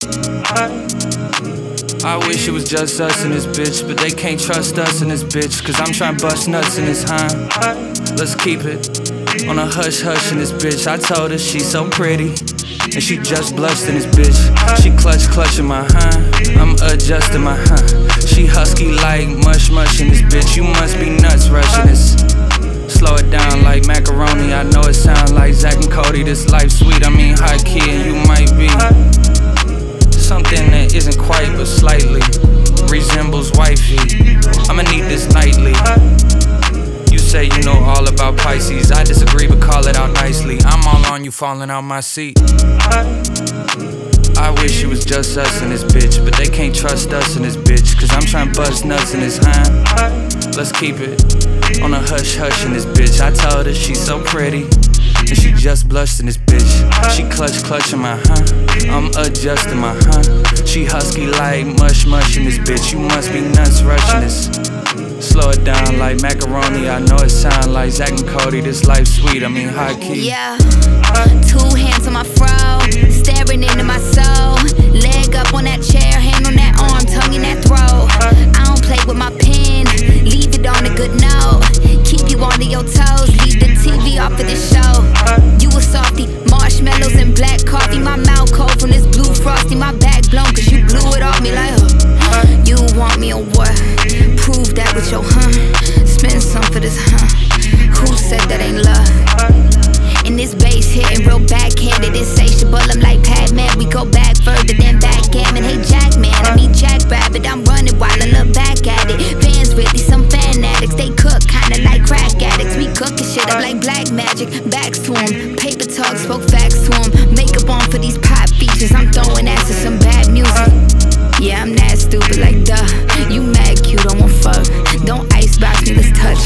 I wish it was just us in this bitch, but they can't trust us in this bitch, cause I'm tryna bust nuts in this huh. Let's keep it on a hush hush in this bitch. I told her she's so pretty, and she just blushed in this bitch. She clutching my huh, I'm adjusting my huh. She husky like mush in this bitch. You must be nuts rushing this. Slow it down like macaroni. I know it sound like Zach and Cody. This life sweet, I mean high key, and you might be something that isn't quite but slightly resembles wifey. I'ma need this nightly. You say you know all about Pisces. I disagree, but call it out nicely. I'm all on you falling out my seat. I wish it was just us in this bitch, but they can't trust us in this bitch, cause I'm tryna bust nuts in this huh. Let's keep it on a hush hush in this bitch. I told her she's so pretty, and she just blushed in this bitch. She clutching my huh, I'm adjusting my huh. She husky like mush in this bitch. You must be nuts rushing this. Slow it down like macaroni. I know it sound like Zach and Cody. This life sweet, I mean high key. Yeah, 2 hands on my fro, staring into my soul. Leg up on that chair, hand on that arm, tongue in that throat. I don't play with my pen, leave it on a good note. Keep you on your toes, leave the TV off of the show. You a softy, marshmallows and black coffee. My mouth cold from this blue frosty. My back blown cause you blew it off me like you want me or what? Prove that with your huh. Spend some for this huh. Who said that ain't love? And this bass hitting real backhanded, insatiable. I'm like Pac-Man, we go back further than backgammon. Hey Jackman, I mean Jackrabbit. I'm running while I look back at it. Fans really some fan addicts. They cook kinda like crack addicts. We cooking shit up like black magic. Backs to 'em, paper talk, spoke facts to 'em. Makeup on for these pop features. I'm throwing ass to some bad music. Yeah, I'm that stupid like duh. You mad cute, don't want fuck. Don't icebox me, let's touch.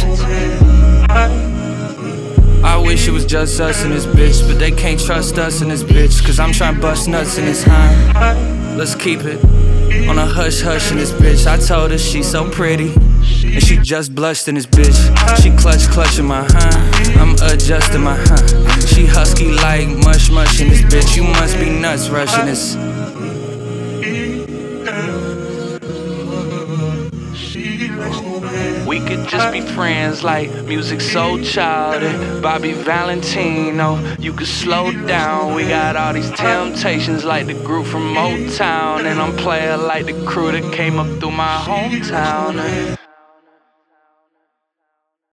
I wish it was just us in this bitch, but they can't trust us in this bitch, cause I'm tryna bust nuts in this huh. Let's keep it on a hush hush in this bitch. I told her she's so pretty, and she just blushed in this bitch. She clutching my huh, I'm adjusting my huh. She husky like mush in this bitch. You must be nuts rushing this. We could just be friends like Musiq Soulchild and Bobby Valentino. You could slow down, we got all these temptations like the group from Motown. And I'm player like the crew that came up through my hometown.